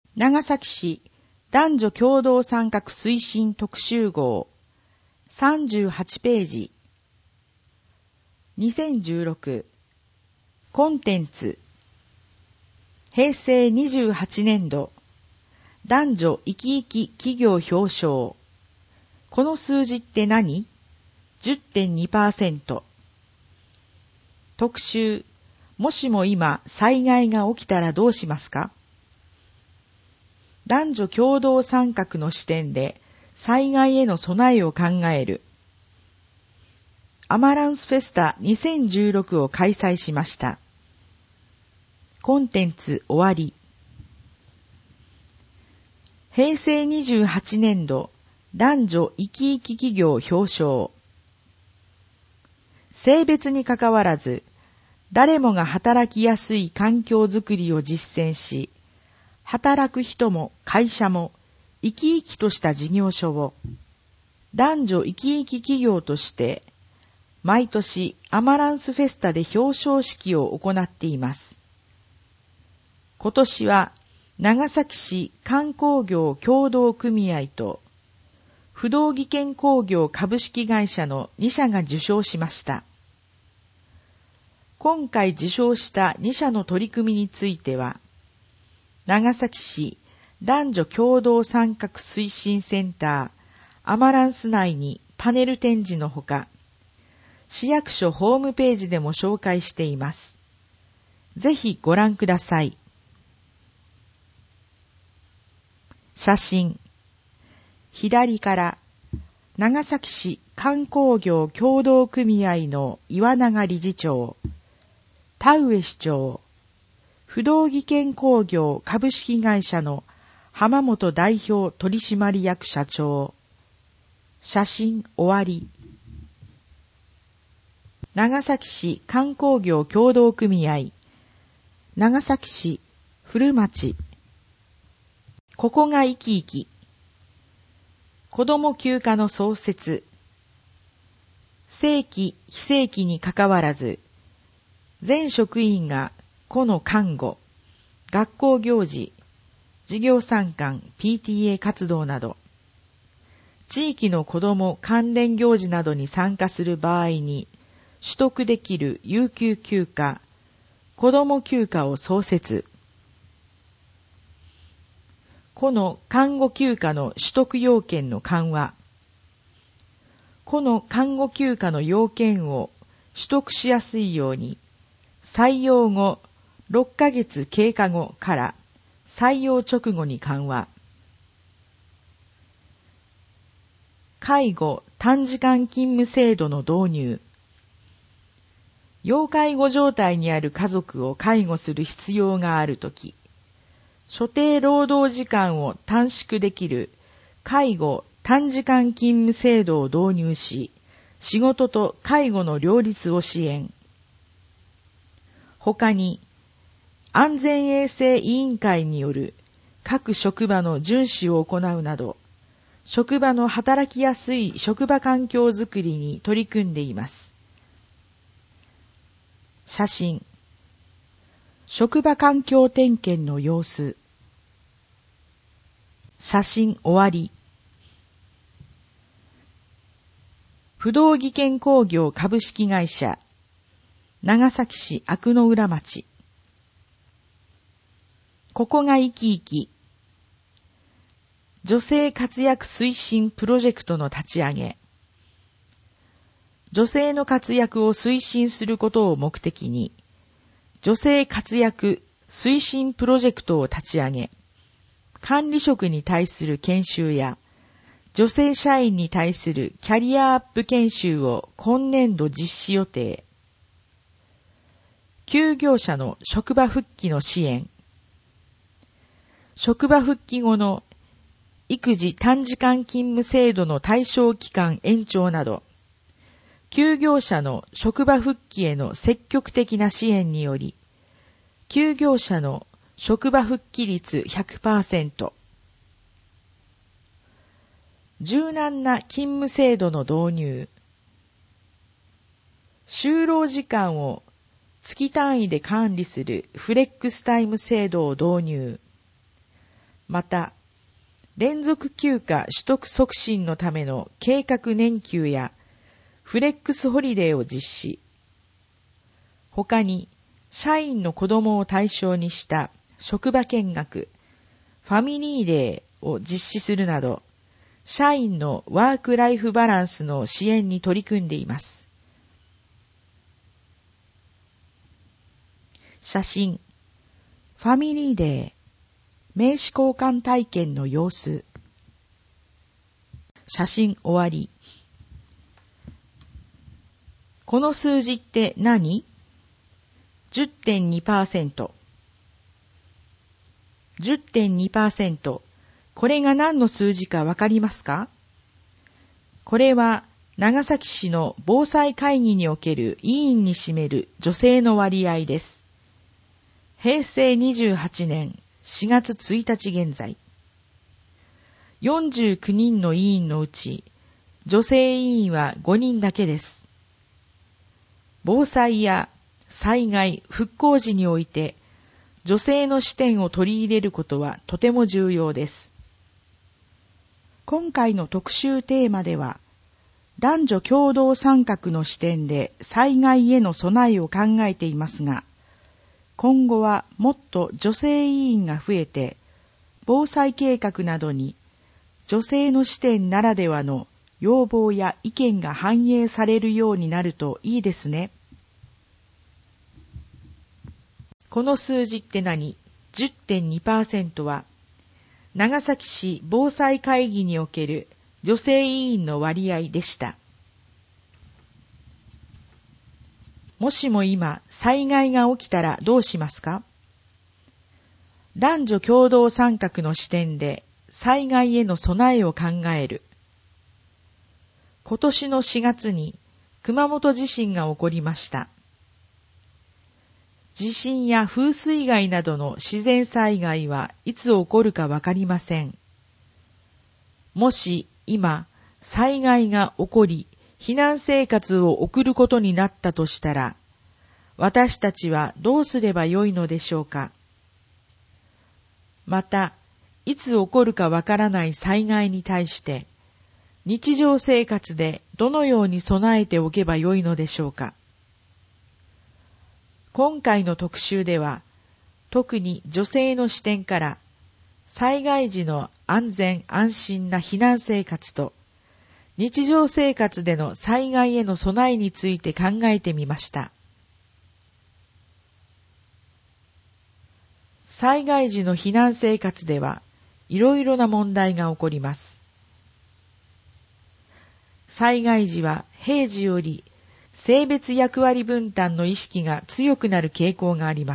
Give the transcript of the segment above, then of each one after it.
長崎市男女共同参画推進特集号38ページ2016コンテンツ平成28年度男女生き生き企業表彰この数字って何？ 10.2% 特集もしも今災害が起きたらどうしますか？男女共同参画の視点で災害への備えを考えるアマランスフェスタ2016を開催しました。コンテンツ終わり。平成28年度男女生き生き企業表彰。性別にかかわらず誰もが働きやすい環境づくりを実践し、働く人も会社も生き生きとした事業所を男女生き生き企業として毎年アマランスフェスタで表彰式を行っています。今年は長崎市観光業協同組合と不動技研工業株式会社の2社が受賞しました。今回受賞した2社の取り組みについては、長崎市男女共同参画推進センターアマランス内にパネル展示のほか、市役所ホームページでも紹介しています。ぜひご覧ください。写真。左から長崎市観光業協同組合の岩永理事長、田上市長、不動技研工業株式会社の浜本代表取締役社長。写真終わり。長崎市観光業協同組合、長崎市古町。ここが生き生き。子ども休暇の創設。正規、非正規にかかわらず、全職員が個の看護、学校行事、事業参観、PTA 活動など、地域の子ども関連行事などに参加する場合に取得できる有給休暇、子ども休暇を創設。個の看護休暇の取得要件の緩和。個の看護休暇の要件を取得しやすいように、採用後6ヶ月経過後から採用直後に緩和。介護短時間勤務制度の導入。要介護状態にある家族を介護する必要があるとき、所定労働時間を短縮できる介護短時間勤務制度を導入し、仕事と介護の両立を支援。他に、安全衛生委員会による各職場の巡視を行うなど、職場の働きやすい職場環境づくりに取り組んでいます。写真。職場環境点検の様子。写真終わり。不動技研工業株式会社長崎市阿久野浦町。ここが生き生き。女性活躍推進プロジェクトの立ち上げ。女性の活躍を推進することを目的に、女性活躍推進プロジェクトを立ち上げ、管理職に対する研修や、女性社員に対するキャリアアップ研修を今年度実施予定。休業者の職場復帰の支援。職場復帰後の育児短時間勤務制度の対象期間延長など、休業者の職場復帰への積極的な支援により、休業者の職場復帰率 100%、柔軟な勤務制度の導入、就労時間を月単位で管理するフレックスタイム制度を導入、 また、連続休暇取得促進のための計画年休やフレックスホリデーを実施。他に、社員の子供を対象にした職場見学、ファミリーデーを実施するなど、社員のワークライフバランスの支援に取り組んでいます。写真、ファミリーデー、名刺交換体験の様子。写真終わり。この数字って何？ 10.2%。10.2%。これが何の数字かわかりますか？これは長崎市の防災会議における委員に占める女性の割合です。平成28年4月1日現在。49人の委員のうち、女性委員は5人だけです。防災や災害、復興時において、女性の視点を取り入れることはとても重要です。今回の特集テーマでは、男女共同参画の視点で災害への備えを考えていますが、今後はもっと女性委員が増えて、防災計画などに女性の視点ならではの要望や意見が反映されるようになるといいですね。この数字って何？ 10.2% は、長崎市防災会議における女性委員の割合でした。もしも今、災害が起きたらどうしますか？男女共同参画の視点で災害への備えを考える。今年の4月に熊本地震が起こりました。地震や風水害などの自然災害はいつ起こるかわかりません。もし今、災害が起こり、避難生活を送ることになったとしたら、私たちはどうすればよいのでしょうか。また、いつ起こるかわからない災害に対して、日常生活でどのように備えておけばよいのでしょうか。今回の特集では、特に女性の視点から、災害時の安全安心な避難生活と、日常生活での災害への備えについて考えてみました。災害時の避難生活では、いろいろな問題が起こります。災害時は平時より性別役割分担の意識が強くなる傾向があります。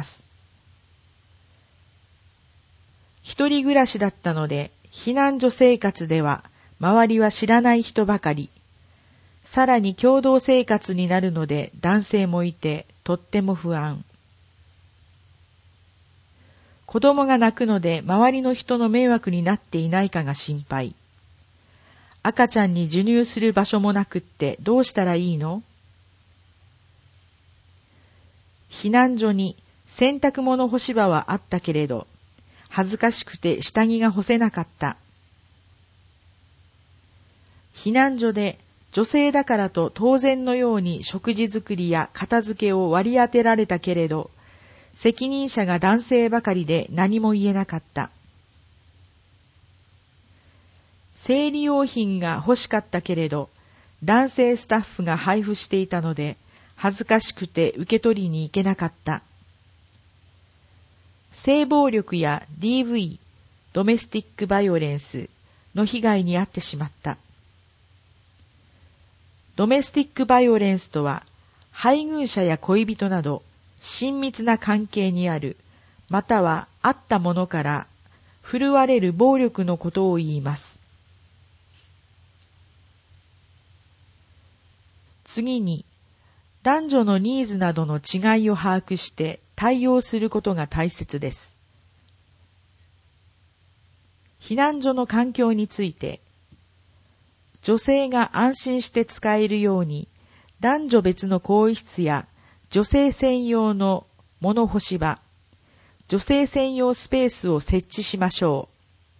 一人暮らしだったので、避難所生活では周りは知らない人ばかり。さらに共同生活になるので男性もいてとっても不安。子供が泣くので周りの人の迷惑になっていないかが心配。赤ちゃんに授乳する場所もなくってどうしたらいいの？避難所に洗濯物干し場はあったけれど、恥ずかしくて下着が干せなかった。避難所で女性だからと当然のように食事作りや片付けを割り当てられたけれど、責任者が男性ばかりで何も言えなかった。生理用品が欲しかったけれど、男性スタッフが配布していたので、恥ずかしくて受け取りに行けなかった。性暴力や DV、ドメスティックバイオレンスの被害に遭ってしまった。ドメスティックバイオレンスとは、配偶者や恋人など親密な関係にある、またはあったものから振るわれる暴力のことを言います。次に、男女のニーズなどの違いを把握して対応することが大切です。避難所の環境について、女性が安心して使えるように、男女別の更衣室や女性専用の物干し場、女性専用スペースを設置しましょう。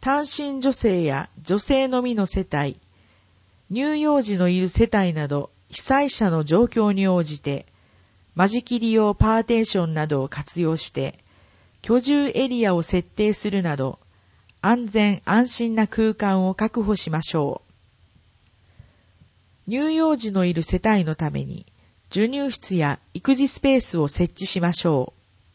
単身女性や女性のみの世帯、乳幼児のいる世帯など被災者の状況に応じて、間仕切り用パーテーションなどを活用して、居住エリアを設定するなど、安全安心な空間を確保しましょう。乳幼児のいる世帯のために、授乳室や育児スペースを設置しましょ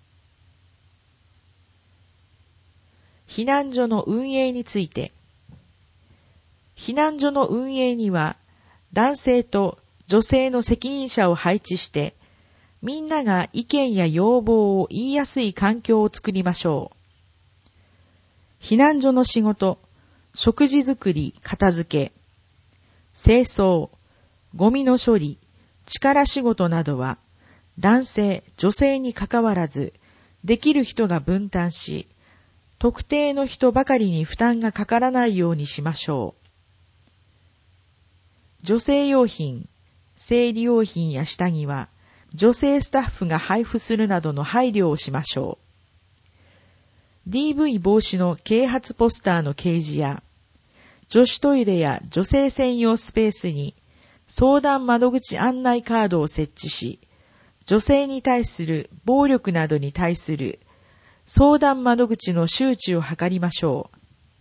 う。避難所の運営について、避難所の運営には、男性と女性の責任者を配置して、みんなが意見や要望を言いやすい環境を作りましょう。避難所の仕事、食事作り、片付け、清掃、ゴミの処理、力仕事などは、男性、女性にかかわらず、できる人が分担し、特定の人ばかりに負担がかからないようにしましょう。女性用品、生理用品や下着は、女性スタッフが配布するなどの配慮をしましょう。DV 防止の啓発ポスターの掲示や、女子トイレや女性専用スペースに相談窓口案内カードを設置し、女性に対する暴力などに対する相談窓口の周知を図りましょう。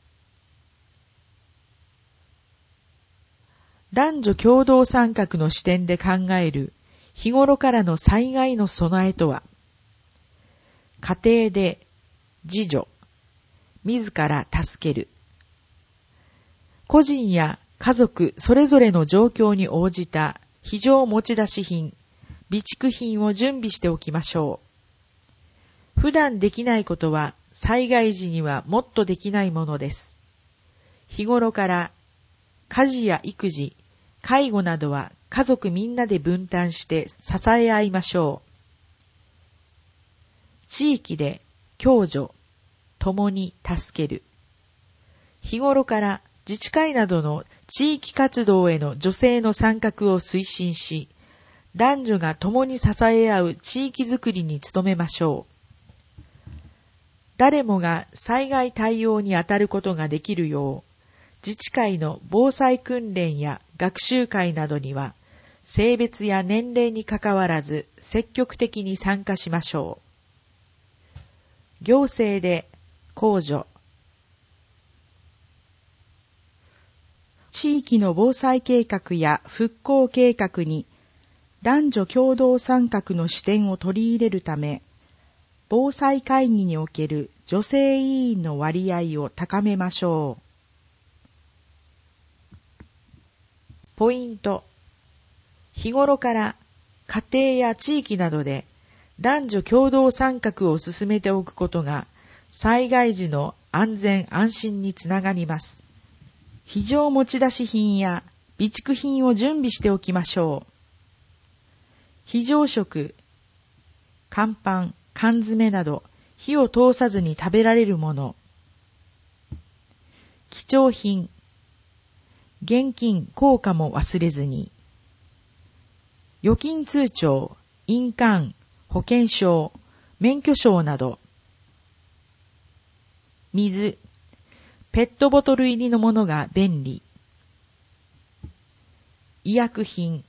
男女共同参画の視点で考える日頃からの災害の備えとは、家庭で自助、自ら助ける。個人や家族それぞれの状況に応じた非常持ち出し品、備蓄品を準備しておきましょう。普段できないことは災害時にはもっとできないものです。日頃から家事や育児、介護などは家族みんなで分担して支え合いましょう。地域で共助、共に助ける。日頃から自治会などの地域活動への女性の参画を推進し、男女が共に支え合う地域づくりに努めましょう。誰もが災害対応に当たることができるよう、自治会の防災訓練や学習会などには、性別や年齢にかかわらず積極的に参加しましょう。行政で公助。 地域の防災計画や復興計画に男女共同参画の視点を取り入れるため、防災会議における女性委員の割合を高めましょう。 ポイント。日頃から家庭や地域などで男女共同参画を進めておくことが災害時の安全安心につながります。非常持ち出し品や備蓄品を準備しておきましょう。非常食、乾パン、缶詰など火を通さずに食べられるもの。貴重品、現金、硬貨も忘れずに。預金通帳、印鑑、保険証、免許証など。水、ペットボトル入りのものが便利。医薬品、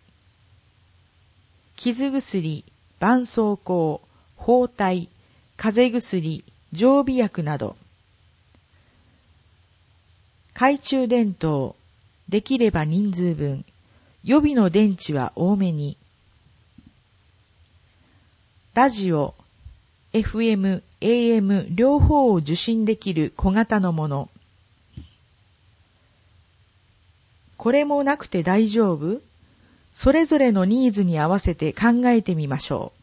傷薬、絆創膏、包帯、風邪薬、常備薬など。懐中電灯、できれば人数分、予備の電池は多めに。ラジオ、FM、AM 両方を受信できる小型のもの。これもなくて大丈夫？それぞれのニーズに合わせて考えてみましょう。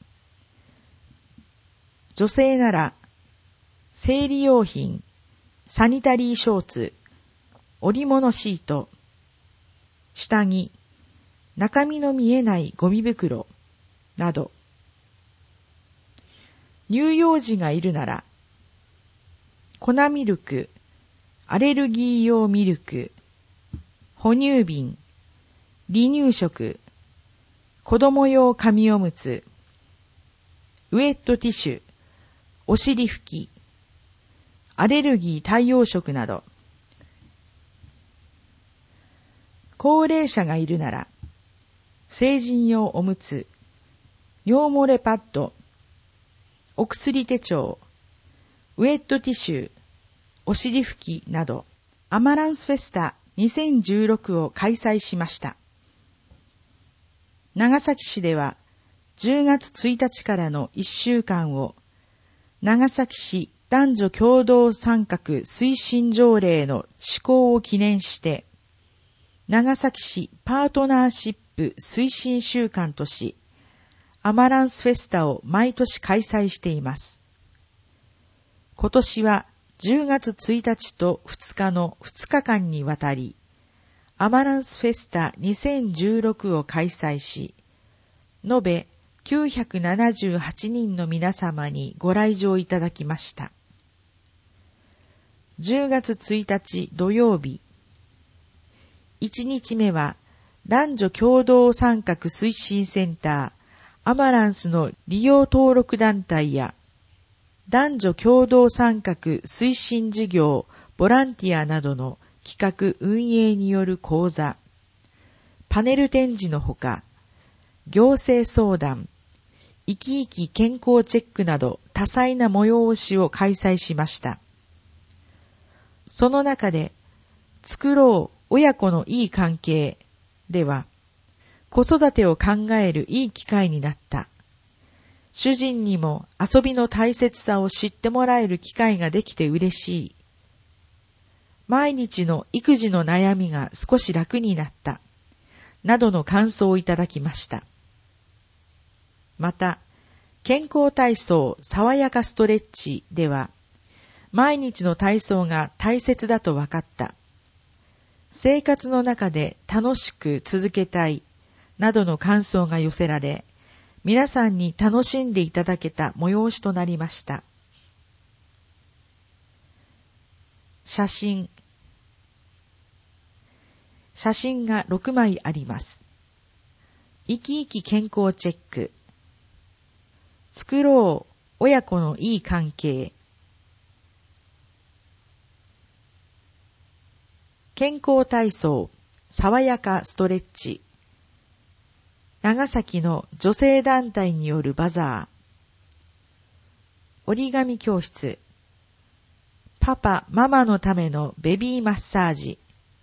女性なら、生理用品、サニタリーショーツ、織物シート、下着、中身の見えないゴミ袋など。乳幼児がいるなら、粉ミルク、アレルギー用ミルク、哺乳瓶、離乳食、子供用紙おむつ、ウェットティッシュ、お尻拭き、アレルギー対応食など。 高齢者がいるなら、成人用おむつ、尿漏れパッド、お薬手帳、ウェットティッシュ、お尻拭きなど、アマランスフェスタ2016を開催しました。長崎市では10月1日からの1週間を長崎市男女共同参画推進条例の施行を記念して長崎市パートナーシップ推進週間としアマランスフェスタを毎年開催しています。今年は10月1日と2日の2日間にわたりアマランスフェスタ2016を開催し延べ978人の皆様にご来場いただきました。10月1日土曜日、1日目は男女共同参画推進センターアマランスの利用登録団体や男女共同参画推進事業ボランティアなどの企画運営による講座、パネル展示のほか、行政相談、生き生き健康チェックなど多彩な催しを開催しました。その中で、作ろう親子のいい関係では、子育てを考えるいい機会になった。主人にも遊びの大切さを知ってもらえる機会ができて嬉しい。毎日の育児の悩みが少し楽になった。などの感想をいただきました。また、健康体操爽やかストレッチでは、毎日の体操が大切だと分かった。生活の中で楽しく続けたい、などの感想が寄せられ、皆さんに楽しんでいただけた催しとなりました。写真が6枚あります。生き生き健康チェック。作ろう親子のいい関係。健康体操爽やかストレッチ。長崎の女性団体によるバザー。折り紙教室。パパ・ママのためのベビーマッサージ。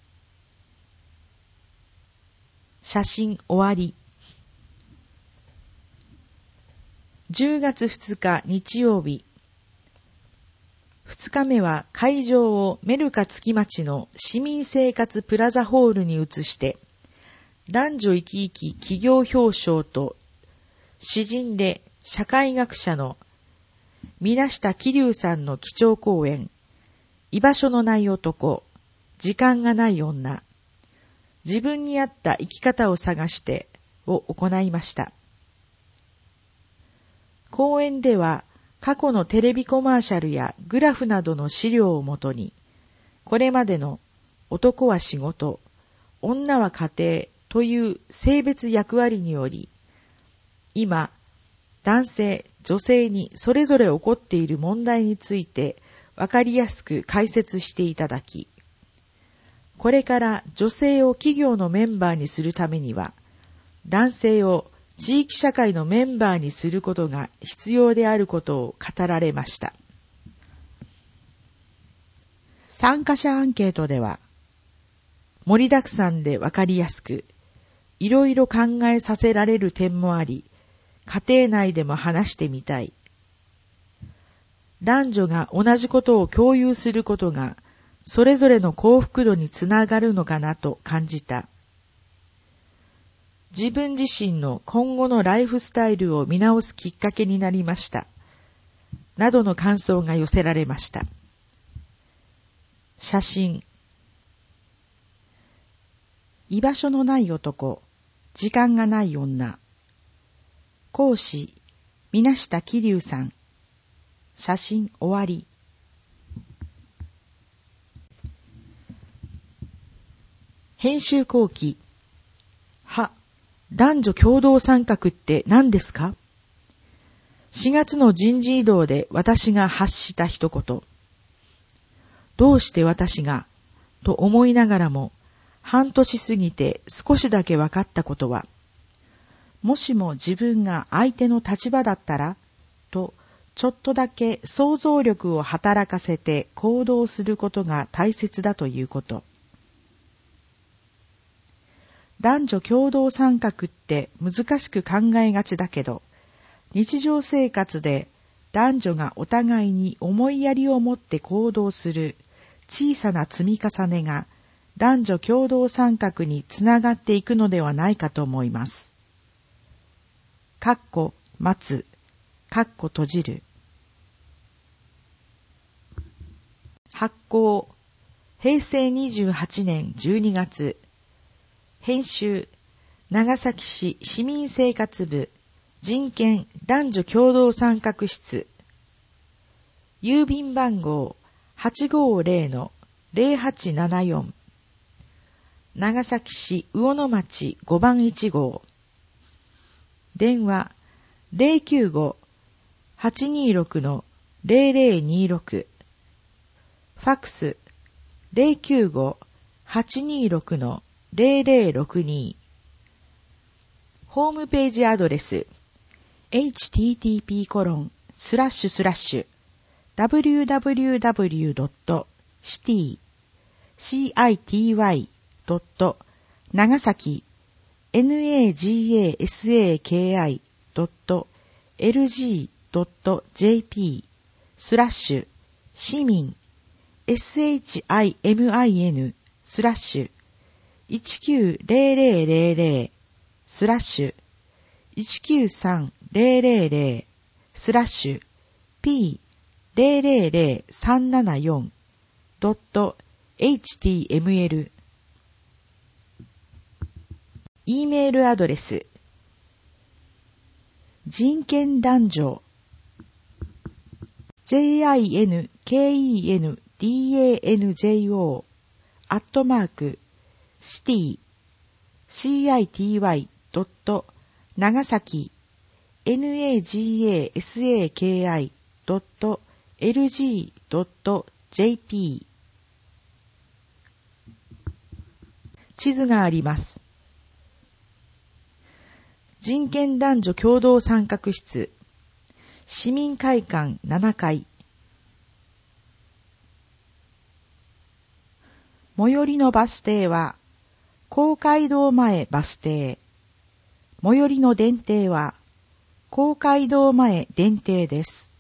写真終わり。10月2日日曜日。2日目は会場をメルカ月町の市民生活プラザホールに移して、男女生き生き企業表彰と詩人で社会学者の水下桐生さんの基調講演、居場所のない男、時間がない女、自分に合った生き方を探してを行いました。講演では過去のテレビコマーシャルやグラフなどの資料をもとに、これまでの男は仕事、女は家庭という性別役割により、今、男性、女性にそれぞれ起こっている問題についてわかりやすく解説していただき、これから女性を企業のメンバーにするためには、男性を地域社会のメンバーにすることが必要であることを語られました。参加者アンケートでは、盛りだくさんでわかりやすく、いろいろ考えさせられる点もあり、家庭内でも話してみたい。男女が同じことを共有することが、それぞれの幸福度につながるのかなと感じた。自分自身の今後のライフスタイルを見直すきっかけになりました。などの感想が寄せられました。写真。居場所のない男、時間がない女。講師、水下桐生さん。写真終わり。編集後期。男女共同参画って何ですか？ 4 月の人事異動で私が発した一言。どうして私がと思いながらも、 半年過ぎて少しだけ分かったことは、もしも自分が相手の立場だったら、とちょっとだけ想像力を働かせて行動することが大切だということ。男女共同参画って難しく考えがちだけど、日常生活で男女がお互いに思いやりを持って行動する小さな積み重ねが男女共同参画につながっていくのではないかと思います。待つ、閉じる。発行、平成28年12月。編集、長崎市市民生活部人権男女共同参画室。郵便番号 850-0874。長崎市魚野町5番1号。電話 095-826-0026。ファックス 095-826-0062。ホームページアドレス http://www.city-nagasaki.lg.jp/ 市民 SHIMIN/190000/193000/P000/003-741.html。 E メールアドレス人権男女 city.nagasaki.lg.jp。 地図があります。人権男女共同参画室市民会館7階。最寄りのバス停は公会堂前バス停。最寄りの電停は公会堂前電停です。